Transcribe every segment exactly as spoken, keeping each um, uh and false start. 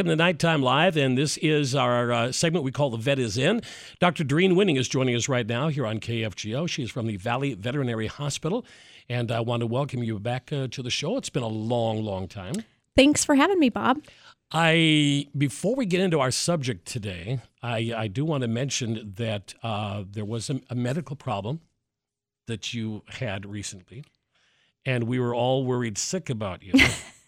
Welcome to Nighttime Live, and this is our uh, segment we call The Vet Is In. Doctor Doreen Winning is joining us right now here on K F G O. She is from the Valley Veterinary Hospital, and I want to welcome you back uh, to the show. It's been a long, long time. Thanks for having me, Bob. I Before we get into our subject today, I, I do want to mention that uh, there was a, a medical problem that you had recently, and we were all worried sick about you.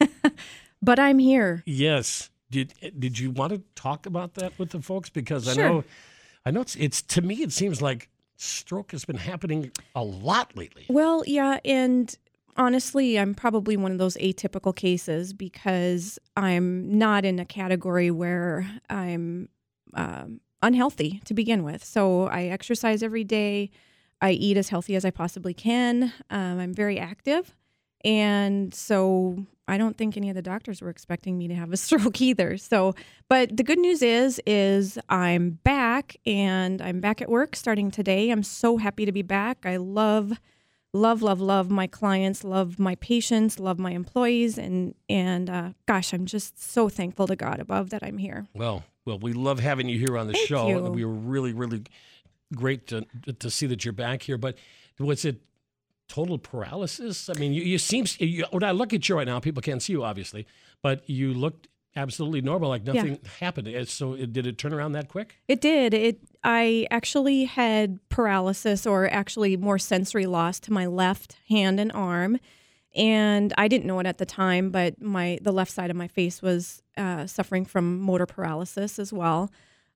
But I'm here. Yes. Did did you want to talk about that with the folks? Because Sure. I know, I know it's it's to me it seems like stroke has been happening a lot lately. Well, yeah, and honestly, I'm probably one of those atypical cases because I'm not in a category where I'm um, unhealthy to begin with. So I exercise every day. I eat as healthy as I possibly can. Um, I'm very active. And so I don't think any of the doctors were expecting me to have a stroke either. So, but the good news is, is I'm back and I'm back at work starting today. I'm so happy to be back. I love, love, love, love my clients, love my patients, love my employees. And, and uh, gosh, I'm just so thankful to God above that I'm here. Well, well, we love having you here on the Thank show. you. We were really, really great to to see that you're back here. But was it total paralysis? I mean, you, you seem, you, when I look at you right now, people can't see you, obviously, but you looked absolutely normal, like nothing Yeah. happened. So it, did it turn around that quick? It did. It. I actually had paralysis, or actually more sensory loss to my left hand and arm, and I didn't know it at the time. But my the left side of my face was uh, suffering from motor paralysis as well.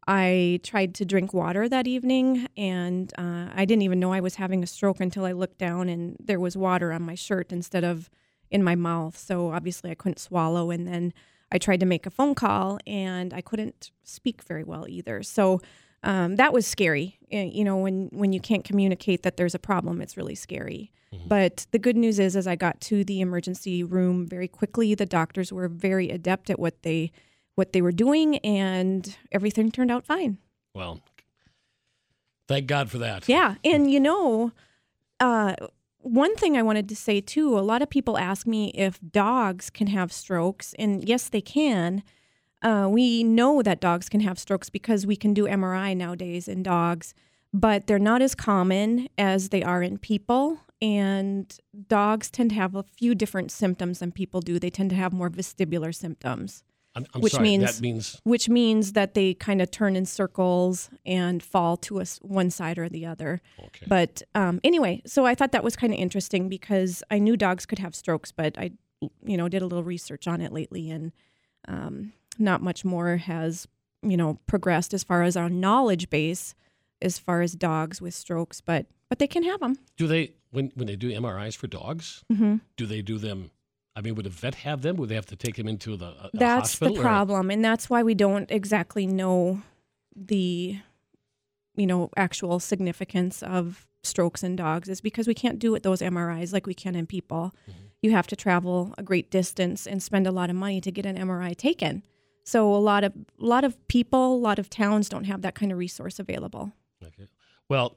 I tried to drink water that evening, and uh, I didn't even know I was having a stroke until I looked down and there was water on my shirt instead of in my mouth. So obviously I couldn't swallow, and then I tried to make a phone call, and I couldn't speak very well either. So um, that was scary. You know, when, when you can't communicate that there's a problem, it's really scary. Mm-hmm. But the good news is, as I got to the emergency room very quickly, the doctors were very adept at what they what they were doing, and everything turned out fine. Well, thank God for that. Yeah. And, you know, uh, one thing I wanted to say, too, a lot of people ask me if dogs can have strokes, and yes, they can. Uh, we know that dogs can have strokes because we can do M R I nowadays in dogs, but they're not as common as they are in people. And dogs tend to have a few different symptoms than people do. They tend to have more vestibular symptoms. I'm, I'm which sorry, means, that means... Which means that they kind of turn in circles and fall to a, one side or the other. Okay. But um, anyway, so I thought that was kind of interesting because I knew dogs could have strokes, but I, you know, did a little research on it lately, and um, not much more has, you know, progressed as far as our knowledge base as far as dogs with strokes, but but they can have them. Do they, when, when they do M R Is for dogs, Mm-hmm. do they do them... I mean, would a vet have them? Would they have to take them into the a, a That's hospital? the or- problem, and that's why we don't exactly know the, you know, actual significance of strokes in dogs, is because we can't do it those M R Is like we can in people. Mm-hmm. You have to travel a great distance and spend a lot of money to get an M R I taken. So a lot of a lot of people, a lot of towns don't have that kind of resource available. Okay. Well,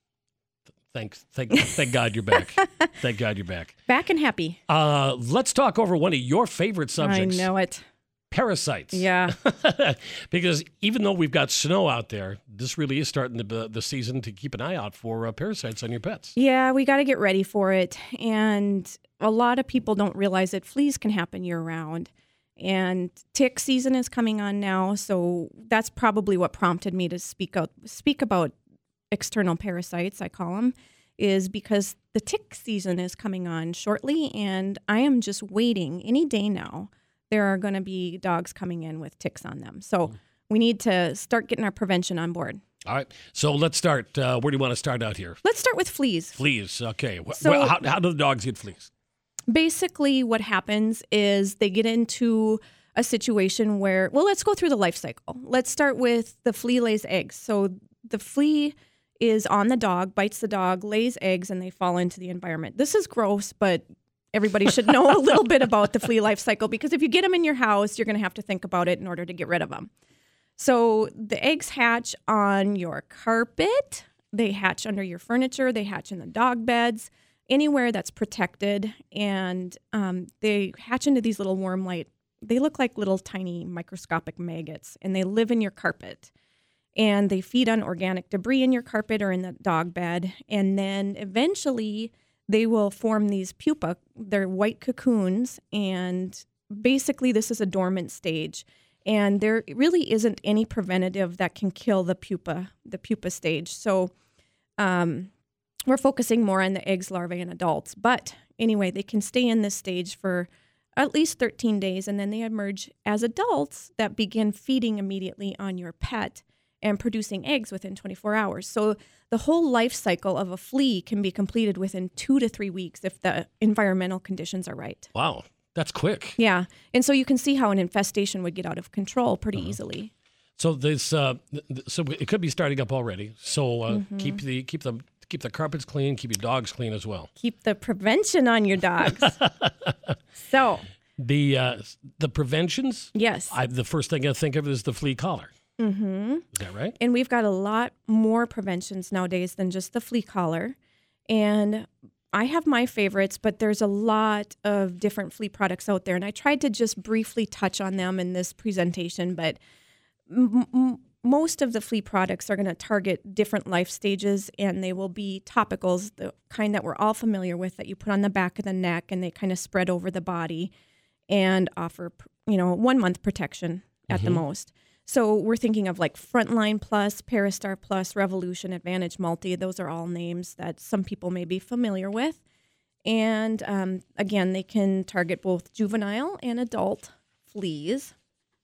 Thanks. Thank, thank God you're back. Thank God you're back. Back and happy. Uh, let's talk over one of your favorite subjects. I know it. Parasites. Yeah. Because even though we've got snow out there, this really is starting the, the season to keep an eye out for uh, parasites on your pets. Yeah, we got to get ready for it. And a lot of people don't realize that fleas can happen year-round. And tick season is coming on now, so that's probably what prompted me to speak out, speak about external parasites, I call them, is because the tick season is coming on shortly, and I am just waiting. Any day now, there are going to be dogs coming in with ticks on them. So mm. we need to start getting our prevention on board. All right. So let's start. Uh, where do you want to start out here? Let's start with fleas. Fleas. Okay. So, well, how, how do the dogs get fleas? Basically, what happens is they get into a situation where, well, let's go through the life cycle. Let's start with the flea lays eggs. So the flea is on the dog, bites the dog, lays eggs, and they fall into the environment. This is gross, but everybody should know a little bit about the flea life cycle, because if you get them in your house, you're going to have to think about it in order to get rid of them. So the eggs hatch on your carpet, they hatch under your furniture, they hatch in the dog beds, anywhere that's protected, and um, they hatch into these little worm-like they look like little tiny microscopic maggots, and they live in your carpet. And they feed on organic debris in your carpet or in the dog bed. And then eventually they will form these pupa. They're white cocoons. And basically this is a dormant stage. And there really isn't any preventative that can kill the pupa, the pupa stage. So um, we're focusing more on the eggs, larvae, and adults. But anyway, they can stay in this stage for at least thirteen days. And then they emerge as adults that begin feeding immediately on your pet and producing eggs within twenty-four hours. So the whole life cycle of a flea can be completed within two to three weeks if the environmental conditions are right. Wow, that's quick. Yeah, and so you can see how an infestation would get out of control pretty uh-huh. easily. So this, uh, th- so it could be starting up already. So uh, mm-hmm. keep the keep the keep the carpets clean, keep your dogs clean as well. Keep the prevention on your dogs. So the uh, the preventions. Yes, I, the first thing I think of is the flea collar. Mm-hmm. Is that right? And we've got a lot more preventions nowadays than just the flea collar. And I have my favorites, but there's a lot of different flea products out there. And I tried to just briefly touch on them in this presentation, but m- m- most of the flea products are going to target different life stages, and they will be topicals, the kind that we're all familiar with that you put on the back of the neck, and they kind of spread over the body and offer, you know, one month protection at mm-hmm. the most. So we're thinking of like Frontline Plus, Parastar Plus, Revolution, Advantage Multi. Those are all names that some people may be familiar with. And um, again, they can target both juvenile and adult fleas.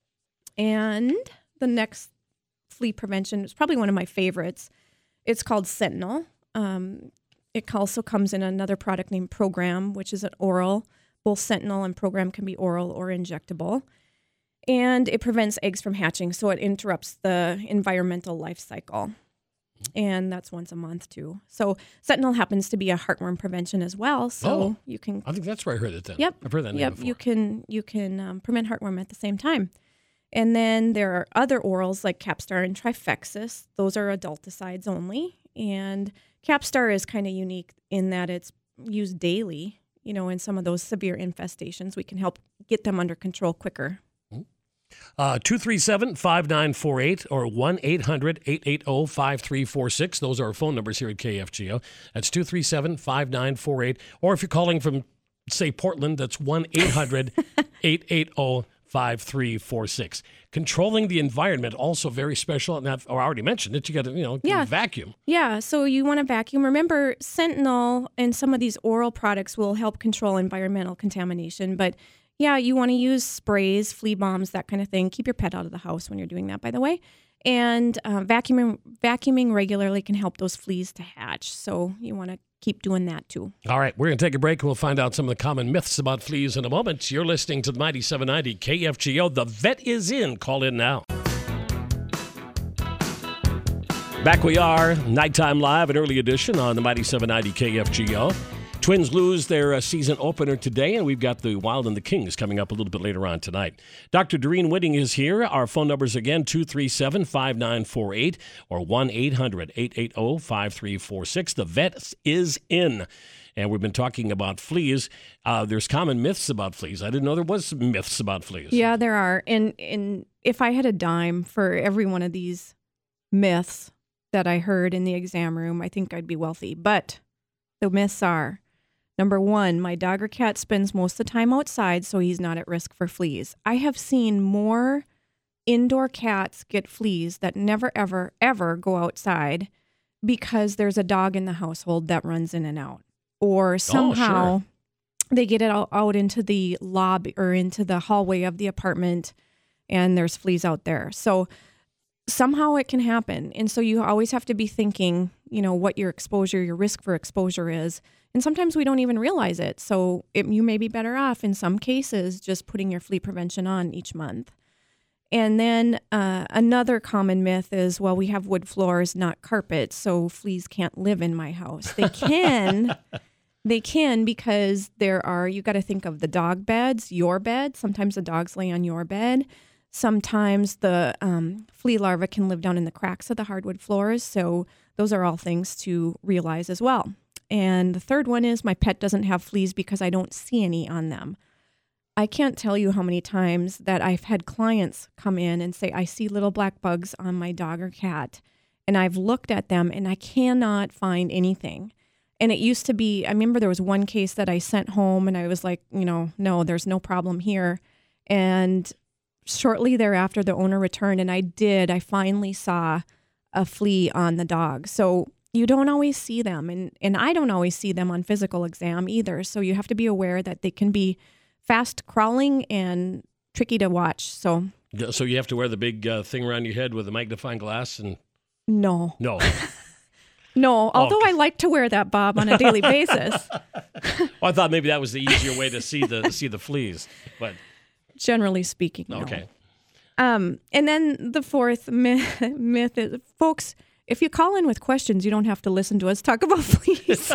And the next flea prevention is probably one of my favorites. It's called Sentinel. Um, it also comes in another product named Program, which is an oral. Both Sentinel and Program can be oral or injectable. And it prevents eggs from hatching, so it interrupts the environmental life cycle. And that's once a month, too. So Sentinel happens to be a heartworm prevention as well, so oh, you can... I think that's where I heard it then. Yep. I've heard that name yep, before. you can, you can um, prevent heartworm at the same time. And then there are other orals like Capstar and Trifexis. Those are adulticides only. And Capstar is kind of unique in that it's used daily. You know, in some of those severe infestations, we can help get them under control quicker. Uh, two three seven, five nine four eight or one eight hundred, eight eight zero, five three four six. Those are our phone numbers here at K F G O. That's two three seven, five nine four eight. Or if you're calling from, say, Portland, that's one eight hundred, eight eight zero, five three four six. Controlling the environment, also very special. And I've already mentioned it. You got to, you know, yeah. vacuum. Yeah, so you want to vacuum. Remember, Sentinel and some of these oral products will help control environmental contamination, but yeah, you want to use sprays, flea bombs, that kind of thing. Keep your pet out of the house when you're doing that, by the way. And uh, vacuuming vacuuming regularly can help those fleas to hatch. So you want to keep doing that, too. All right, we're going to take a break, and we'll find out some of the common myths about fleas in a moment. You're listening to the Mighty seven ninety K F G O. The vet is in. Call in now. Back we are, Nighttime Live, an early edition on the Mighty seven ninety K F G O. Twins lose their uh, season opener today, and we've got the Wild and the Kings coming up a little bit later on tonight. Doctor Doreen Whitting is here. Our phone numbers again, two three seven, five nine four eight or one eight hundred, eight eight zero, five three four six. The vet is in. And we've been talking about fleas. Uh, there's common myths about fleas. I didn't know there was some myths about fleas. Yeah, there are. And, and if I had a dime for every one of these myths that I heard in the exam room, I think I'd be wealthy. But the myths are... Number one, my dog or cat spends most of the time outside, so he's not at risk for fleas. I have seen more indoor cats get fleas that never, ever, ever go outside because there's a dog in the household that runs in and out. Or somehow oh, sure. they get it out, out into the lobby or into the hallway of the apartment, and there's fleas out there. So somehow it can happen. And so you always have to be thinking, you know, what your exposure, your risk for exposure is. And sometimes we don't even realize it. So it, you may be better off in some cases just putting your flea prevention on each month. And then uh, another common myth is, well, we have wood floors, not carpets, so fleas can't live in my house. They can. They can because there are, you got to think of the dog beds, your bed. Sometimes the dogs lay on your bed. Sometimes the um, flea larvae can live down in the cracks of the hardwood floors. So those are all things to realize as well. And the third one is my pet doesn't have fleas because I don't see any on them. I can't tell you how many times that I've had clients come in and say, I see little black bugs on my dog or cat. And I've looked at them and I cannot find anything. And it used to be, I remember there was one case that I sent home and I was like, you know, no, there's no problem here. And shortly thereafter, the owner returned and I did, I finally saw a flea on the dog. So you don't always see them. And, and I don't always see them on physical exam either. So you have to be aware that they can be fast crawling and tricky to watch. So, so you have to wear the big uh, thing around your head with a magnifying glass and no, no. No, although okay. I like to wear that, Bob, on a daily basis. Well, I thought maybe that was the easier way to see the see the fleas, but generally speaking, no. Okay. Um, and then the fourth myth, myth is, folks, if you call in with questions, you don't have to listen to us talk about fleas.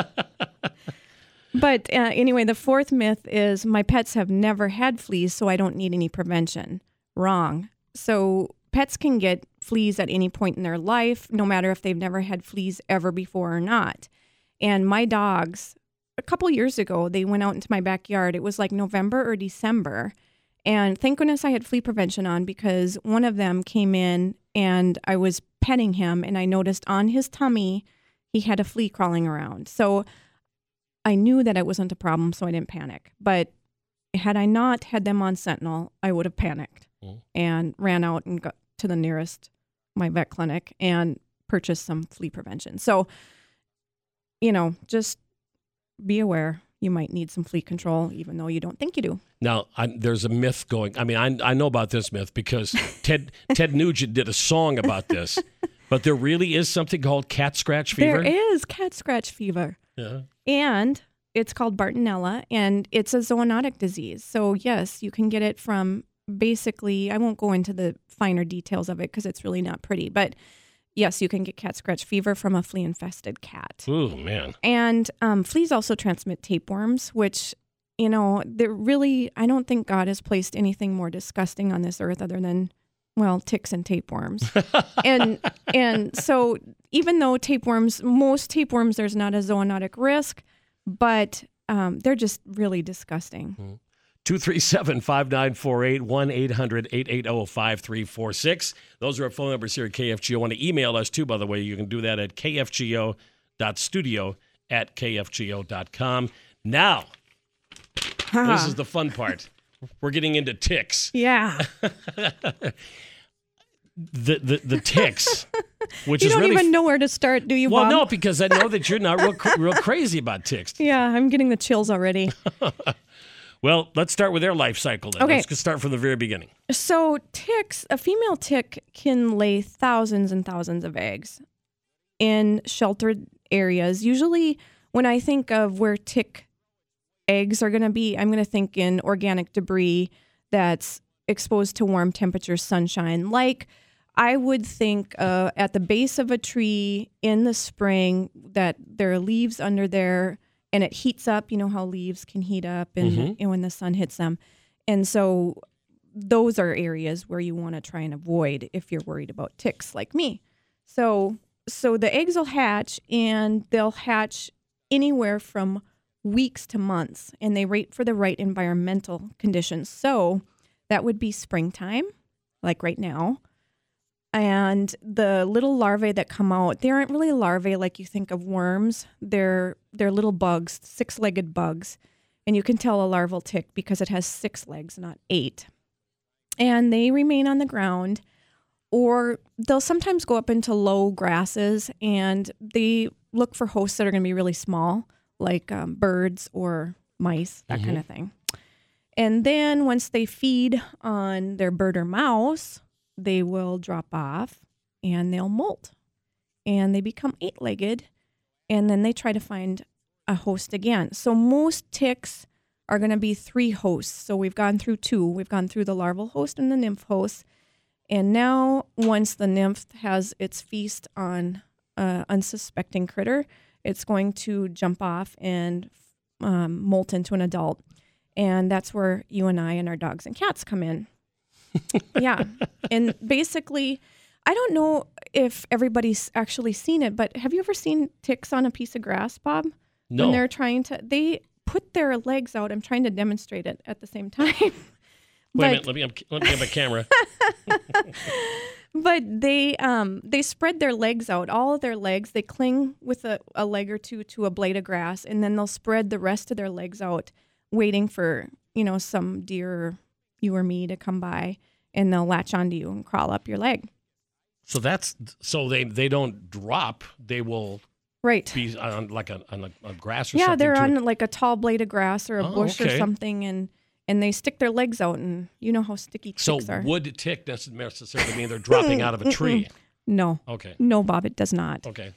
But uh, anyway, the fourth myth is my pets have never had fleas, so I don't need any prevention. Wrong. So pets can get fleas at any point in their life, no matter if they've never had fleas ever before or not. And my dogs, a couple years ago, they went out into my backyard. It was like November or December. And thank goodness I had flea prevention on, because one of them came in and I was petting him and I noticed on his tummy he had a flea crawling around. So I knew that it wasn't a problem, so I didn't panic. But had I not had them on Sentinel, I would have panicked mm. and ran out and got to the nearest my vet clinic and purchase some flea prevention. So, you know, just be aware you might need some flea control, even though you don't think you do. Now, I, there's a myth going. I mean, I I know about this myth because Ted Ted Nugent did a song about this, but there really is something called cat scratch fever. There is cat scratch fever. Yeah. And it's called Bartonella, and it's a zoonotic disease. So yes, you can get it from basically, I won't go into the finer details of it because it's really not pretty, but yes, you can get cat scratch fever from a flea-infested cat. Oh, man. And um, fleas also transmit tapeworms, which, you know, they're really, I don't think God has placed anything more disgusting on this earth other than, well, ticks and tapeworms. and and so even though tapeworms, most tapeworms, there's not a zoonotic risk, but um, they're just really disgusting. Mm. two three seven, five nine four eight, one eight hundred, eight eight zero, five three four six. Those are our phone numbers here at K F G O. Want to email us, too, by the way. You can do that at k f g o dot studio at k f g o dot com. Now, huh. This is the fun part. We're getting into ticks. Yeah. the, the the ticks, which you is don't really even know where to start, do you, well, Bob? no, because I know that you're not real, real crazy about ticks. Yeah, I'm getting the chills already. Well, let's start with their life cycle then. Okay. Let's start from the very beginning. So ticks, a female tick can lay thousands and thousands of eggs in sheltered areas. Usually when I think of where tick eggs are going to be, I'm going to think in organic debris that's exposed to warm temperatures, sunshine. Like I would think uh, at the base of a tree in the spring that there are leaves under there, and it heats up. You know how leaves can heat up and, mm-hmm. and when the sun hits them. And so those are areas where you want to try and avoid if you're worried about ticks like me. So so the eggs will hatch, and they'll hatch anywhere from weeks to months, and they wait for the right environmental conditions. So that would be springtime, like right now. And the little larvae that come out, they aren't really larvae like you think of worms. They're they're little bugs, six-legged bugs. And you can tell a larval tick because it has six legs, not eight. And they remain on the ground, or they'll sometimes go up into low grasses, and they look for hosts that are going to be really small, like um, birds or mice, that mm-hmm. kind of thing. And then once they feed on their bird or mouse, they will drop off and they'll molt, and they become eight-legged, and then they try to find a host again. So most ticks are going to be three hosts. So we've gone through two. We've gone through the larval host and the nymph host. And now once the nymph has its feast on an unsuspecting critter, it's going to jump off and um, molt into an adult. And that's where you and I and our dogs and cats come in. Yeah. And basically, I don't know if everybody's actually seen it, but have you ever seen ticks on a piece of grass, Bob? No. When they're trying to, they put their legs out. I'm trying to demonstrate it at the same time. Wait but, a minute. Let me let me have a camera. But they um they spread their legs out, all of their legs. They cling with a, a leg or two to a blade of grass, and then they'll spread the rest of their legs out, waiting for, you know, some deer or you or me to come by, and they'll latch onto you and crawl up your leg. So that's so they they don't drop. They will right be on like a on a, a grass or yeah, something. they're to on it. like a tall blade of grass or a Oh, bush okay. or something, and and they stick their legs out, and you know how sticky So ticks are. would tick doesn't necessarily mean they're dropping out of a tree. No, Okay. no, Bob, it does not. Okay.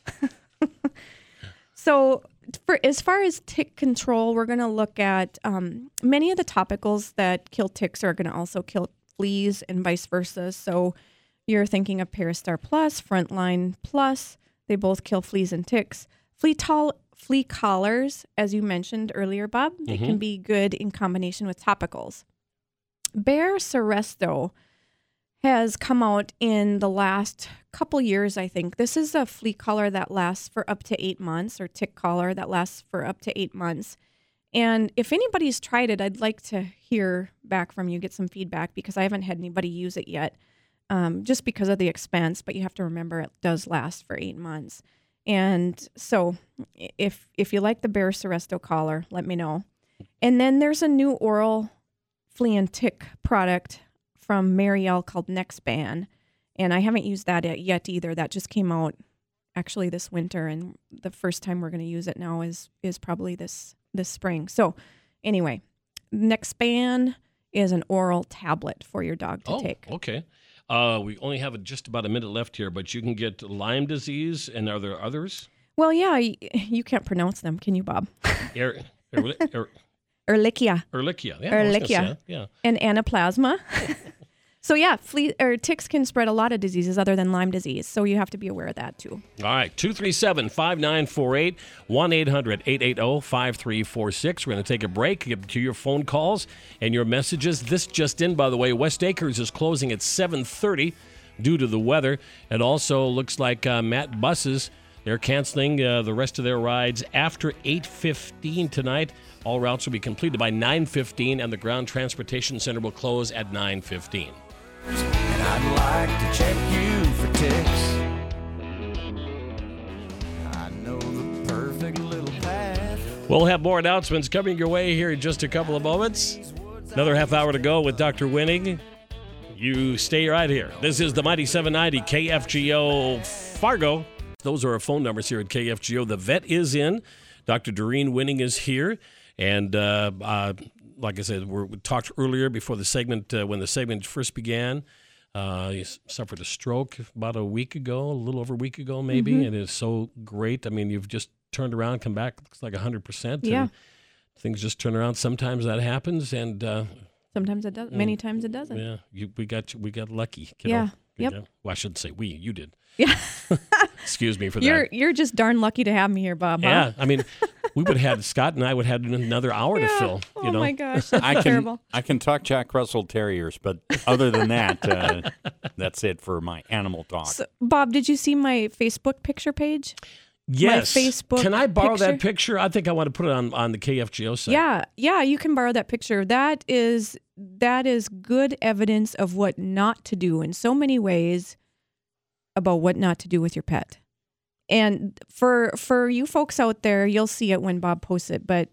So, for as far as tick control, we're going to look at um, many of the topicals that kill ticks are going to also kill fleas and vice versa. So, you're thinking of Parastar Plus, Frontline Plus. They both kill fleas and ticks. Flea tol- flea collars, as you mentioned earlier, Bob, they Mhm. can be good in combination with topicals. Bayer Seresto has come out in the last couple years, I think. This is a flea collar that lasts for up to eight months, or tick collar that lasts for up to eight months. And if anybody's tried it, I'd like to hear back from you, get some feedback, because I haven't had anybody use it yet, um, just because of the expense. But you have to remember it does last for eight months. And so if if you like the Bayer Seresto collar, let me know. And then there's a new oral flea and tick product from Marielle called Nexban, and I haven't used that yet either. That just came out actually this winter, and the first time we're going to use it now is is probably this this spring. So anyway, Nexban is an oral tablet for your dog to Oh, take. okay. Uh, we only have just about a minute left here, but you can get Lyme disease, and are there others? Well, yeah, y- you can't pronounce them, can you, Bob? Er, er, er, Ehrlichia Ehrlichia. Yeah, I was gonna say Ehrlichia. that. Yeah. and Anaplasma. So yeah, flea or ticks can spread a lot of diseases other than Lyme disease. So you have to be aware of that too. All right, two three seven, five nine four eight, one eight hundred, eight eight zero, five three four six. We're going to take a break, get to your phone calls and your messages. This just in, by the way, West Acres is closing at seven thirty due to the weather. It also looks like uh, Matt Buses, they're canceling uh, the rest of their rides after eight fifteen tonight. All routes will be completed by nine fifteen, and the Ground Transportation Center will close at nine fifteen. And I'd like to check you for ticks. I know the perfect little path. We'll have more announcements coming your way here in just a couple of moments. Another half hour to go with Doctor Winning. You stay right here. This is the Mighty seven ninety K F G O Fargo. Those are our phone numbers here at K F G O. The vet is in. Doctor Doreen Winning is here. And uh, uh, like I said, we're, we talked earlier before the segment, uh, when the segment first began. Uh, he suffered a stroke about a week ago, a little over a week ago maybe. Mm-hmm. And it's so great. I mean, you've just turned around, come back, looks like one hundred percent. Yeah. And things just turn around. Sometimes that happens. And uh, Sometimes it does. Many times it doesn't. yeah, you, we got we got lucky. Kiddo. Yeah. You Yep. know? Well, I shouldn't say we. You did. Yeah. Excuse me for that. You're you're just darn lucky to have me here, Bob. huh? Yeah, I mean, we would have had Scott and I would have had another hour to Yeah. fill. Oh You know, my gosh, that's I can terrible. I can talk Jack Russell Terriers, but other than that, uh, that's it for my animal talk. So, Bob, did you see my Facebook picture page? yes. Facebook Can I borrow that picture? picture? I think I want to put it on on the K F G O site. Yeah, yeah, you can borrow that picture. That is that is good evidence of what not to do in so many ways about what not to do with your pet. And for for you folks out there, you'll see it when Bob posts it, but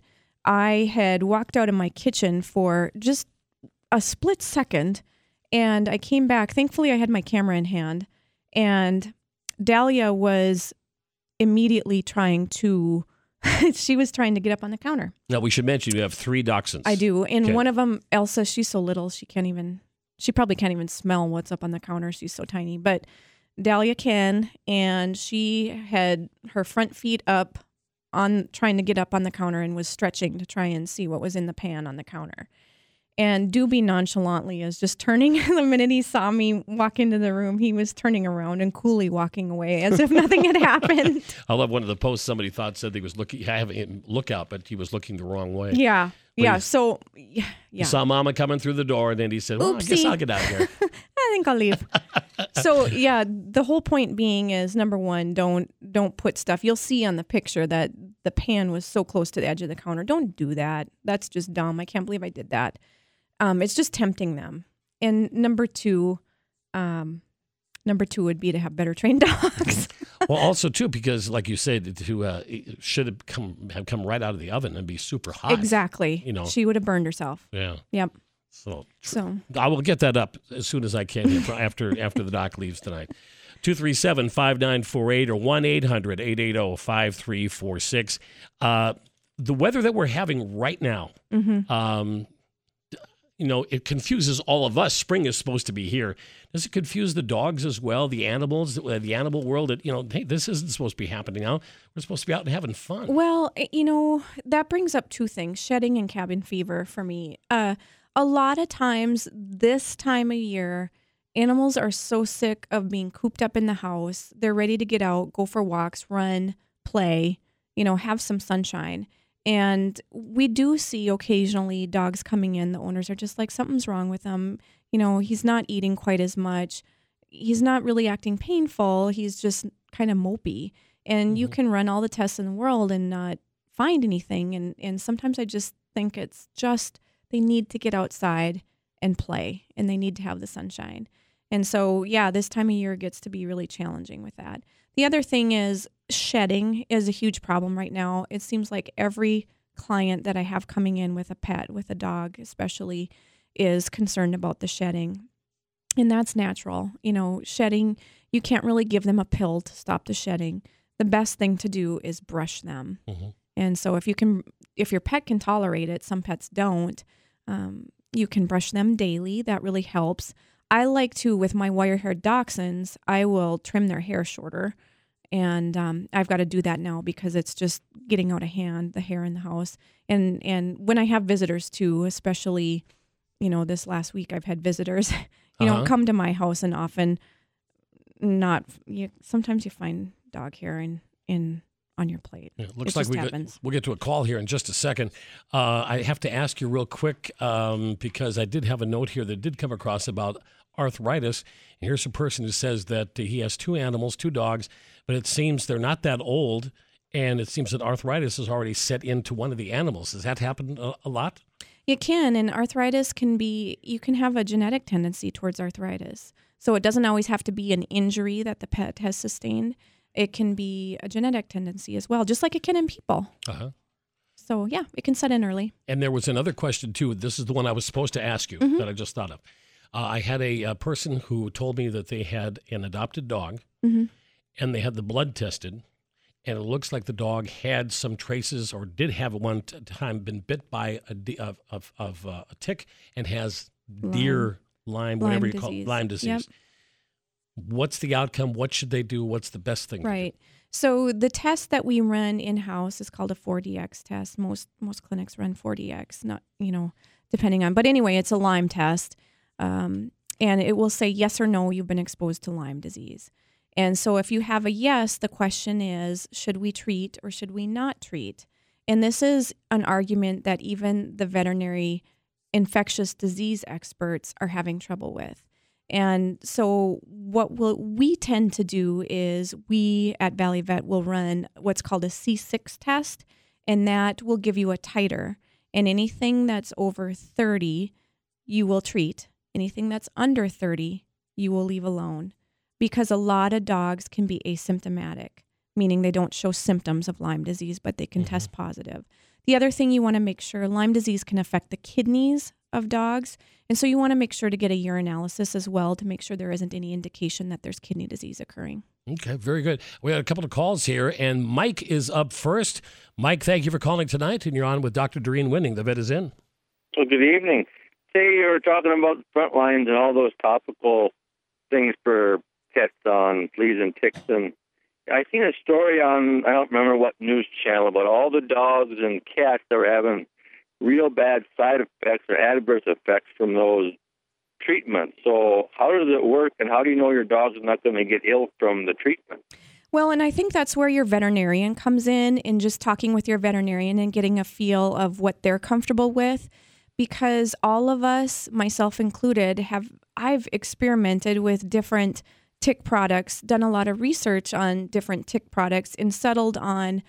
I had walked out of my kitchen for just a split second, and I came back. Thankfully, I had my camera in hand, and Dahlia was immediately trying to she was trying to get up on the counter. Now we should mention you have three dachshunds. I do. And Okay. one of them, Elsa, she's so little, she can't even, she probably can't even smell what's up on the counter. She's so tiny. But Dahlia can, and she had her front feet up on trying to get up on the counter and was stretching to try and see what was in the pan on the counter. And Doobie nonchalantly is just turning. The minute he saw me walk into the room, he was turning around and coolly walking away as if nothing had happened. I love one of the posts somebody thought said he was looking, having him look out, but he was looking the wrong way. Yeah. Yeah. Please. So, yeah. He yeah. saw Mama coming through the door, and then he said, well, I guess Oopsie. I'll get out of here. I think I'll leave. So yeah, the whole point being is number one, don't don't put stuff. You'll see on the picture that the pan was so close to the edge of the counter. Don't do that. That's just dumb. I can't believe I did that. Um, it's just tempting them. And number two, um, number two would be to have better trained dogs. Well, also too, because like you said, to uh, it should have come have come right out of the oven and be super hot. Exactly. You know, she would have burned herself. Yeah. Yep. So, So I will get that up as soon as I can here after after the doc leaves tonight. two three seven, five nine four eight or one eight hundred, eight eight zero, five three four six. Uh, the weather that we're having right now, mm-hmm. um, you know, it confuses all of us. Spring is supposed to be here. Does it confuse the dogs as well, the animals, the animal world? That, you know, hey, this isn't supposed to be happening now. We're supposed to be out and having fun. Well, you know, that brings up two things, shedding and cabin fever for me. Uh, a lot of times this time of year, animals are so sick of being cooped up in the house. They're ready to get out, go for walks, run, play, you know, have some sunshine. And we do see occasionally dogs coming in. The owners are just like, something's wrong with him. You know, he's not eating quite as much. He's not really acting painful. He's just kind of mopey. And mm-hmm. you can run all the tests in the world and not find anything. And, and sometimes I just think it's just they need to get outside and play, and they need to have the sunshine. And so, yeah, this time of year gets to be really challenging with that. The other thing is shedding is a huge problem right now. It seems like every client that I have coming in with a pet, with a dog especially, is concerned about the shedding. And that's natural. You know, shedding, you can't really give them a pill to stop the shedding. The best thing to do is brush them. Mm-hmm. And so if you can, if your pet can tolerate it, some pets don't, um, you can brush them daily. That really helps. I like to, with my wire-haired dachshunds, I will trim their hair shorter. And um, I've got to do that now because it's just getting out of hand, the hair in the house. And and when I have visitors too, especially, you know, this last week I've had visitors, you uh-huh. know, come to my house, and often not, you, sometimes you find dog hair in, in on your plate. Yeah, it looks it like we happens. get, we'll get to a call here in just a second. Uh, I have to ask you real quick um, because I did have a note here that did come across about arthritis. And here's a person who says that he has two animals, two dogs, but it seems they're not that old, and it seems that arthritis has already set into one of the animals. Does that happen a, a lot? It can, and arthritis can be, you can have a genetic tendency towards arthritis. So it doesn't always have to be an injury that the pet has sustained. It can be a genetic tendency as well, just like it can in people. Uh-huh. So, yeah, it can set in early. And there was another question, too. This is the one I was supposed to ask you mm-hmm. that I just thought of. Uh, I had a, a person who told me that they had an adopted dog, mm-hmm. and they had the blood tested, and it looks like the dog had some traces, or did have at one t- time been bit by a of of, of uh, a tick, and has Lyme. deer Lyme, Lyme whatever you disease. call it, Lyme disease. Yep. What's the outcome? What should they do? What's the best thing Right. to do? So the test that we run in-house is called a four D X test. Most most clinics run four D X, not, you know, depending on. But anyway, it's a Lyme test. Um, and it will say yes or no, you've been exposed to Lyme disease. And so if you have a yes, the question is, should we treat or should we not treat? And this is an argument that even the veterinary infectious disease experts are having trouble with. And so what we'll, we tend to do is we at Valley Vet will run what's called a C six test, and that will give you a titer. And anything that's over thirty, you will treat. Anything that's under thirty, you will leave alone, because a lot of dogs can be asymptomatic, meaning they don't show symptoms of Lyme disease, but they can mm-hmm. test positive. The other thing you want to make sure, Lyme disease can affect the kidneys of dogs, and so you want to make sure to get a urinalysis as well to make sure there isn't any indication that there's kidney disease occurring. Okay, very good. We had a couple of calls here, and Mike is up first. Mike, thank you for calling tonight, and you're on with Doctor Doreen Winning. The vet is in. Well, good evening. Say you were talking about the front lines and all those topical things for pets on fleas and ticks, and I seen a story on, I don't remember what news channel, about all the dogs and cats that were having real bad side effects or adverse effects from those treatments. So how does it work, and how do you know your dog is not going to get ill from the treatment? Well, and I think that's where your veterinarian comes in, and just talking with your veterinarian and getting a feel of what they're comfortable with, because all of us, myself included, have I've experimented with different tick products, done a lot of research on different tick products, and settled on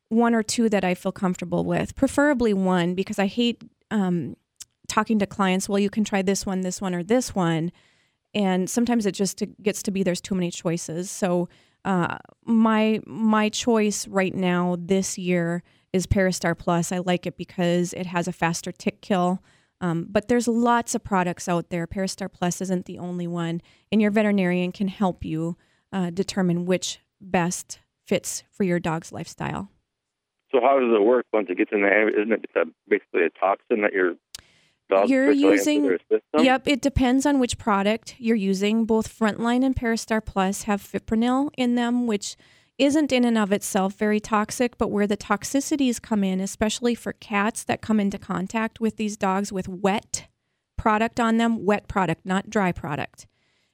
one or two that I feel comfortable with, preferably one, because I hate um, talking to clients, well, you can try this one, this one, or this one. And sometimes it just gets to be there's too many choices. So uh, my my choice right now this year is Parastar Plus. I like it because it has a faster tick kill. Um, but there's lots of products out there. Parastar Plus isn't the only one. And your veterinarian can help you uh, determine which best fits for your dog's lifestyle. So how does it work once it gets in there? Isn't it just a, basically a toxin that your dog You're circulates using, into their system? Yep, it depends on which product you're using. Both Frontline and Parastar Plus have fipronil in them, which isn't in and of itself very toxic, but where the toxicities come in, especially for cats that come into contact with these dogs with wet product on them, wet product, not dry product,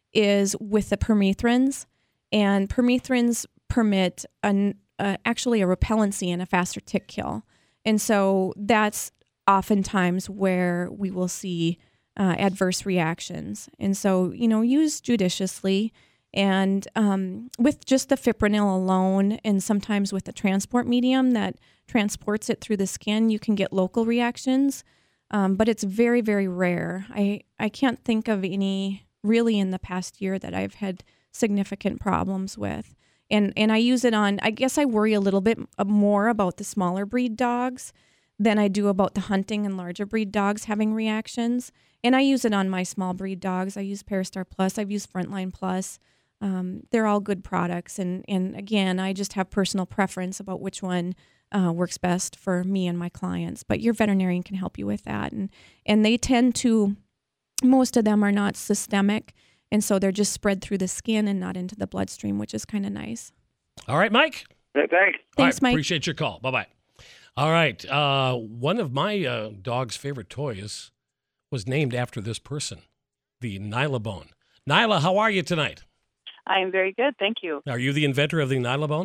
is with the permethrins. And permethrins permit an, uh, actually a repellency and a faster tick kill. And so that's oftentimes where we will see uh, adverse reactions. And so, you know, use judiciously. And um, with just the fipronil alone, and sometimes with the transport medium that transports it through the skin, you can get local reactions. Um, but it's very, very rare. I, I can't think of any really in the past year that I've had significant problems with. And and I use it on, I guess I worry a little bit more about the smaller breed dogs than I do about the hunting and larger breed dogs having reactions. And I use it on my small breed dogs. I use Parastar Plus. I've used Frontline Plus. Um, they're all good products. And, and again, I just have personal preference about which one uh, works best for me and my clients. But your veterinarian can help you with that. And, and they tend to, most of them are not systemic. And so they're just spread through the skin and not into the bloodstream, which is kind of nice. All right, Mike. Yeah, thanks. Thanks, All right, Mike. Appreciate your call. Bye-bye. All right. Uh, one of my uh, dog's favorite toys was named after this person, the Nylabone. Nyla, how are you tonight? I am very good, thank you. Are you the inventor of the Nylabone?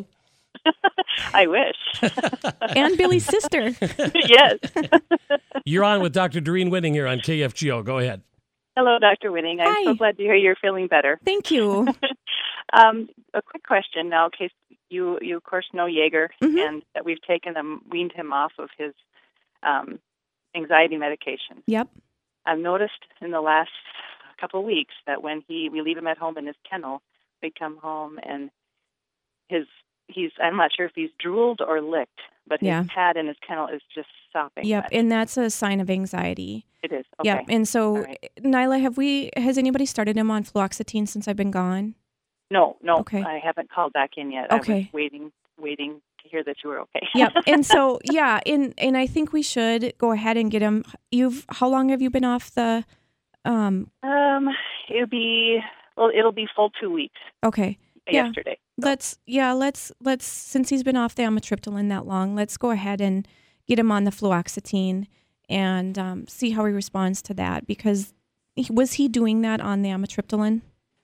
I wish. And Billy's sister. Yes. You're on with Doctor Doreen Winning here on K F G O. Go ahead. Hello, Doctor Winning. I'm Hi. so glad to hear you're feeling better. Thank you. Um, a quick question now, in case you, you of course, know Jaeger, Mhm. and that we've taken him, weaned him off of his um, anxiety medication. Yep. I've noticed in the last couple of weeks that when he we leave him at home in his kennel, we come home and his he's I'm not sure if he's drooled or licked, but his Yeah. pad in his kennel is just sopping. Yep. wet. And that's a sign of anxiety. It is. Okay. Yep. And so, All right. Nyla, have we, has anybody started him on fluoxetine since I've been gone? No, no, Okay. I haven't called back in yet. Okay. I was waiting, waiting to hear that you were okay. Yep. And so, yeah, and, and I think we should go ahead and get him. You've, how long have you been off the, um, um, it'll be well, it'll be full two weeks. okay. Yeah. Yesterday. Let's, yeah, let's, let's, since he's been off the amitriptyline that long, let's go ahead and get him on the fluoxetine and um, see how he responds to that. Because he, was he doing that on the amitriptyline?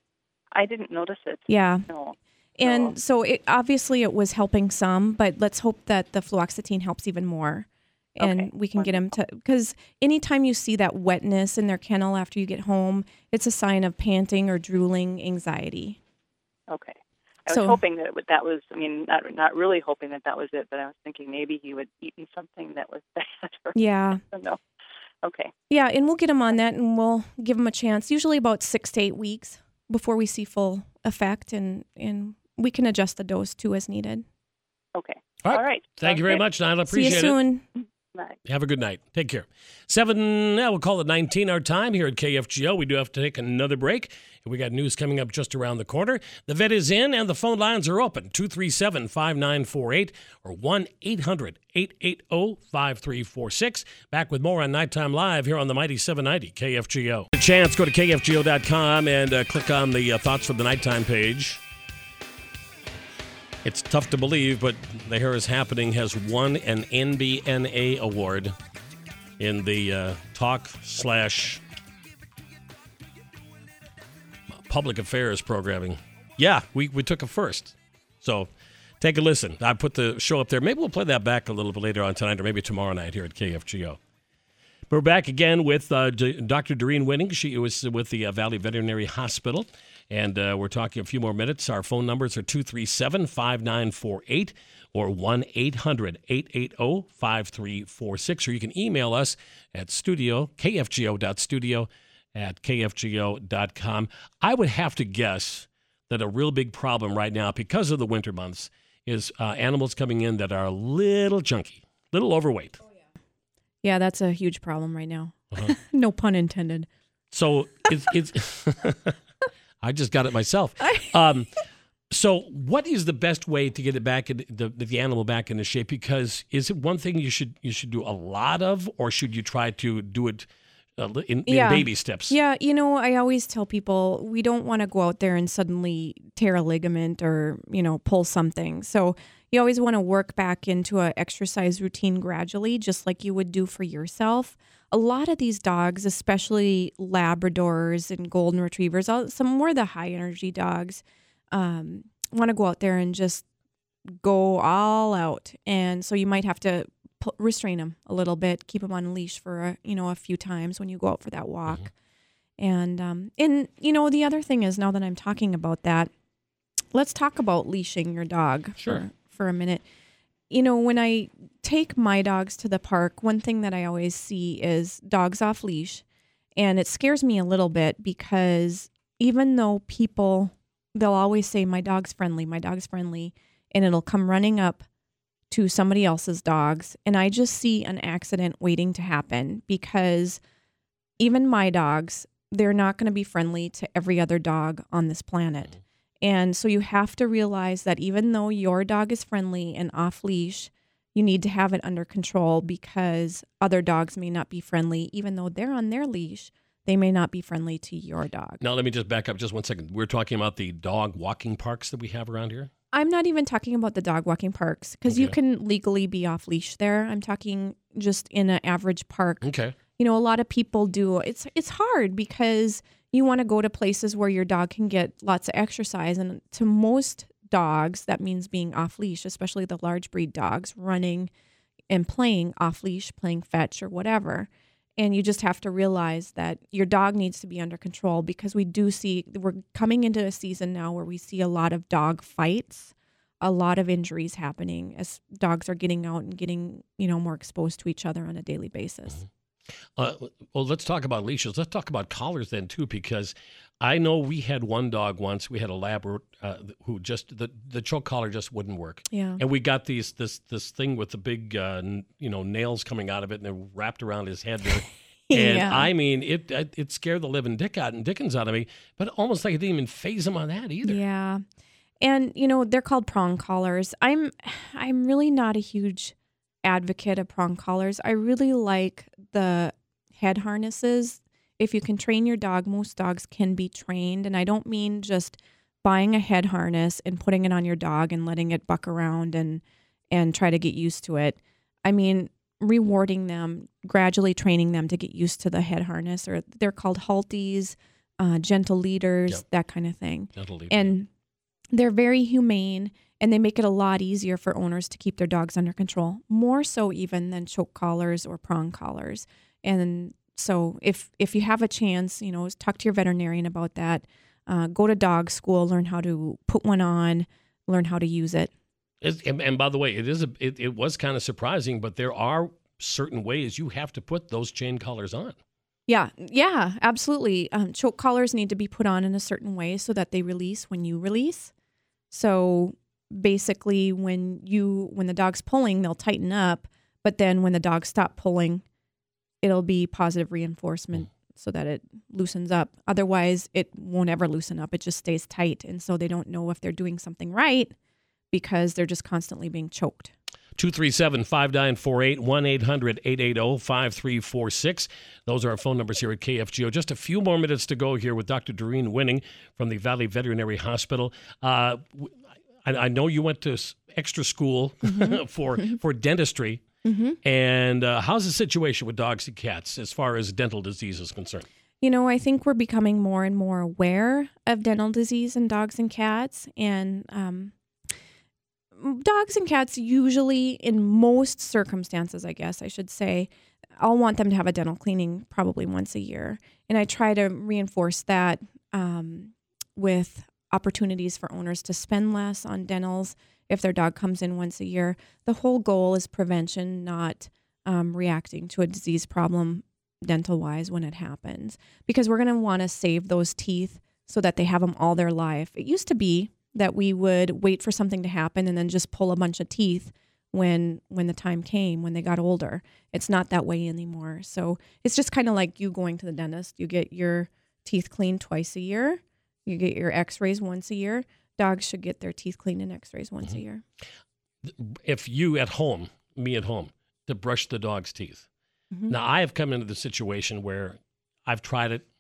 I didn't notice it. Yeah. No. And No. so it obviously it was helping some, but let's hope that the fluoxetine helps even more. And Okay, we can get him to, because anytime you see that wetness in their kennel after you get home, it's a sign of panting or drooling anxiety. Okay. I So- was hoping that it would, that was. I mean, not not really hoping that that was it, but I was thinking maybe he would eaten something that was bad. Or, Yeah. I don't know. Okay. Yeah. And we'll get him on that and we'll give him a chance, usually about six to eight weeks before we see full effect. And, and we can adjust the dose too as needed. Okay. All right. All right. Thank you very Okay. much, Nyla. See you Appreciate it. soon. Bye. Have a good night. Take care. Seven, yeah, we'll call it nineteen our time here at K F G O. We do have to take another break. We got news coming up just around the corner. The vet is in and the phone lines are open. two three seven, five nine four eight or one eight hundred, eight eight zero, five three four six. Back with more on Nighttime Live here on the Mighty seven ninety K F G O. A chance, go to K F G O dot com and uh, click on the uh, Thoughts for the Nighttime page. It's tough to believe, but The Hair is Happening has won an N B N A award in the uh, talk slash public affairs programming. Yeah, we, we took a first. So take a listen. I put the show up there. Maybe we'll play that back a little bit later on tonight or maybe tomorrow night here at K F G O. We're back again with uh, D- Doctor Doreen Winning. She was with the uh, Valley Veterinary Hospital. And uh, we're talking a few more minutes. Our phone numbers are two three seven, five nine four eight or one eight hundred, eight eight zero, five three four six. Or you can email us at studio, k f g o dot studio at k f g o dot com. I would have to guess that a real big problem right now, because of the winter months, is uh, animals coming in that are a little chunky, little overweight. Yeah, that's a huge problem right now. Uh-huh. No pun intended. So it's, it's I just got it myself. Um, so what is the best way to get it back in the, the animal back into shape? Because is it one thing you should you should do a lot of, or should you try to do it uh, in, in Yeah. baby steps? Yeah, you know, I always tell people we don't want to go out there and suddenly tear a ligament or, you know, pull something. So you always want to work back into an exercise routine gradually, just like you would do for yourself. A lot of these dogs, especially Labradors and Golden Retrievers, all- some more the high energy dogs, um, want to go out there and just go all out. And so you might have to pu- restrain them a little bit, keep them on a leash for a, you know, a few times when you go out for that walk. Mm-hmm. And um, and you know, the other thing is, now that I'm talking about that, let's talk about leashing your dog Sure. for, for a minute. You know, when I take my dogs to the park, one thing that I always see is dogs off leash. And it scares me a little bit because even though people, they'll always say, my dog's friendly, my dog's friendly, and it'll come running up to somebody else's dogs. And I just see an accident waiting to happen, because even my dogs, they're not going to be friendly to every other dog on this planet. And so you have to realize that even though your dog is friendly and off leash, you need to have it under control, because other dogs may not be friendly. Even though they're on their leash, they may not be friendly to your dog. Now, let me just back up just one second. We're talking about the dog walking parks that we have around here. I'm not even talking about the dog walking parks, because you Okay. can legally be off leash there. I'm talking just in an average park. Okay. You know, a lot of people do. It's it's hard because you want to go to places where your dog can get lots of exercise. And to most dogs, that means being off leash, especially the large breed dogs, running and playing off leash, playing fetch or whatever. And you just have to realize that your dog needs to be under control, because we do see, we're coming into a season now where we see a lot of dog fights, a lot of injuries happening as dogs are getting out and getting, you know, more exposed to each other on a daily basis. Mm-hmm. Uh, well, let's talk about leashes. Let's talk about collars then, too, because I know we had one dog once. We had a Labrador uh, who just, the, the choke collar just wouldn't work. Yeah. And we got these this this thing with the big, uh, n- you know, nails coming out of it, and they're wrapped around his head there. And Yeah. I mean, it, it it scared the living dick out and dickens out of me, but almost like it didn't even phase him on that either. Yeah. And you know, they're called prong collars. I'm I'm really not a huge advocate of prong collars. I really like the head harnesses. If you can train your dog, most dogs can be trained, and I don't mean just buying a head harness and putting it on your dog and letting it buck around and and try to get used to it. I mean, rewarding them, gradually training them to get used to the head harness, or they're called halties, uh, gentle leaders, Yep. that kind of thing. Gentle lead. And they're very humane, and they make it a lot easier for owners to keep their dogs under control, more so even than choke collars or prong collars. And so if if you have a chance, you know, talk to your veterinarian about that. Uh, go to dog school, learn how to put one on, learn how to use it. It's, and, and by the way, it is a, it, it was kind of surprising, but there are certain ways you have to put those chain collars on. Yeah, yeah, absolutely. Um, choke collars need to be put on in a certain way so that they release when you release. So basically, when you when the dog's pulling, they'll tighten up, but then when the dog stops pulling, it'll be positive reinforcement so that it loosens up. Otherwise, it won't ever loosen up. It just stays tight, and so they don't know if they're doing something right because they're just constantly being choked. two three seven, five nine four eight, one eight hundred, eight eight zero, five three four six. Those are our phone numbers here at K F G O. Just a few more minutes to go here with Doctor Doreen Winning from the Valley Veterinary Hospital. Uh, I, I know you went to s- extra school Mm-hmm. for for dentistry. Mm-hmm. And uh, how's the situation with dogs and cats as far as dental disease is concerned? You know, I think we're becoming more and more aware of dental disease in dogs and cats. And um, dogs and cats usually, in most circumstances, I guess I should say, I'll want them to have a dental cleaning probably once a year. And I try to reinforce that um, with opportunities for owners to spend less on dentals if their dog comes in once a year. The whole goal is prevention, not um, reacting to a disease problem dental-wise when it happens, because we're going to want to save those teeth so that they have them all their life. It used to be that we would wait for something to happen and then just pull a bunch of teeth when when the time came, when they got older. It's not that way anymore. So it's just kind of like you going to the dentist. You get your teeth cleaned twice a year. You get your x-rays once a year. Dogs should get their teeth cleaned and x-rays once mm-hmm. a year. If you at home, me at home, to brush the dog's teeth. Mm-hmm. Now, I have come into the situation where I've tried it,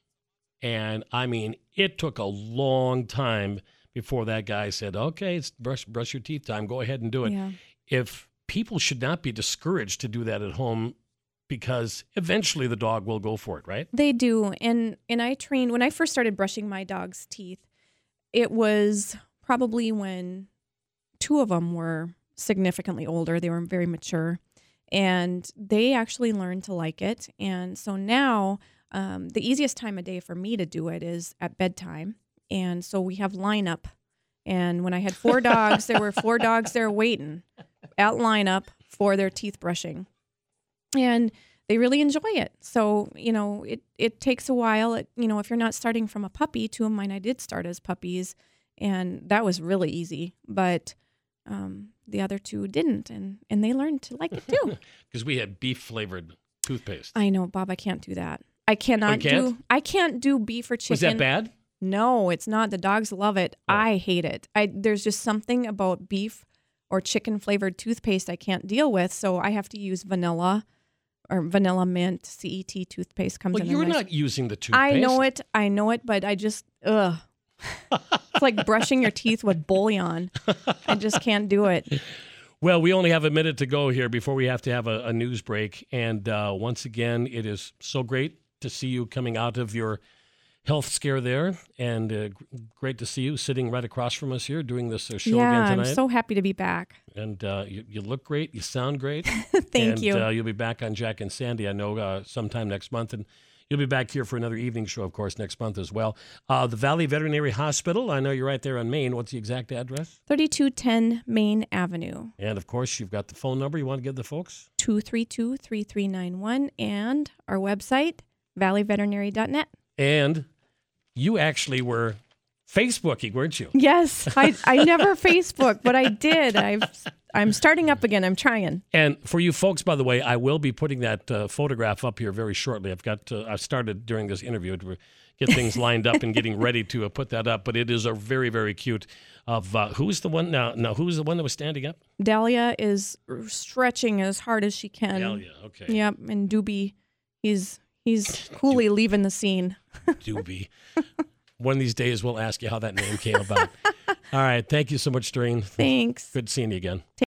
and I mean, it took a long time before that guy said, okay, it's brush brush your teeth time. Go ahead and do it. Yeah. If people should not be discouraged to do that at home, because eventually the dog will go for it, right? They do. And and I trained, when I first started brushing my dog's teeth, it was probably when two of them were significantly older. They were very mature. And they actually learned to like it. And so now um, the easiest time of day for me to do it is at bedtime. And so we have lineup. And when I had four dogs, there were four dogs there waiting at lineup for their teeth brushing. And they really enjoy it. So, you know, it, it takes a while. It, you know, if you're not starting from a puppy, two of mine I did start as puppies, and that was really easy. But um, the other two didn't, and, and they learned to like it too. Because we had beef-flavored toothpaste. I know, Bob, I can't do that. I cannot oh, can't? do I can't do beef or chicken. Was that bad? No, it's not. The dogs love it. Oh. I hate it. I there's just something about beef or chicken flavored toothpaste I can't deal with, so I have to use vanilla or vanilla mint C E T toothpaste comes well, in. Well, you're nice. not using the toothpaste. I know it. I know it, but I just ugh. It's like brushing your teeth with bouillon. I just can't do it. Well, we only have a minute to go here before we have to have a, a news break. And uh, once again, it is so great to see you coming out of your health scare there. And uh, great to see you sitting right across from us here doing this uh, show yeah, again tonight. I'm so happy to be back. And uh, you, you look great. You sound great. Thank and, you. Uh, you'll be back on Jack and Sandy, I know, uh, sometime next month. And you'll be back here for another evening show, of course, next month as well. Uh, the Valley Veterinary Hospital, I know you're right there on Main. What's the exact address? thirty-two ten Main Avenue. And, of course, you've got the phone number you want to give the folks? two three two, three three nine one. And our website, valley veterinary dot net. And you actually were Facebooking, weren't you? Yes. I, I never Facebook, but I did. I've, I'm starting up again. I'm trying. And for you folks, by the way, I will be putting that uh, photograph up here very shortly. I've got to, I've started during this interview to get things lined up and getting ready to uh, put that up. But it is a very, very cute of uh, who's the one now? Now, who's the one that was standing up? Dahlia is stretching as hard as she can. Dahlia, okay. Yep. And Doobie, he's he's coolly leaving the scene. Doobie. One of these days, we'll ask you how that name came about. All right. Thank you so much, Doreen. Thanks. Good seeing you again.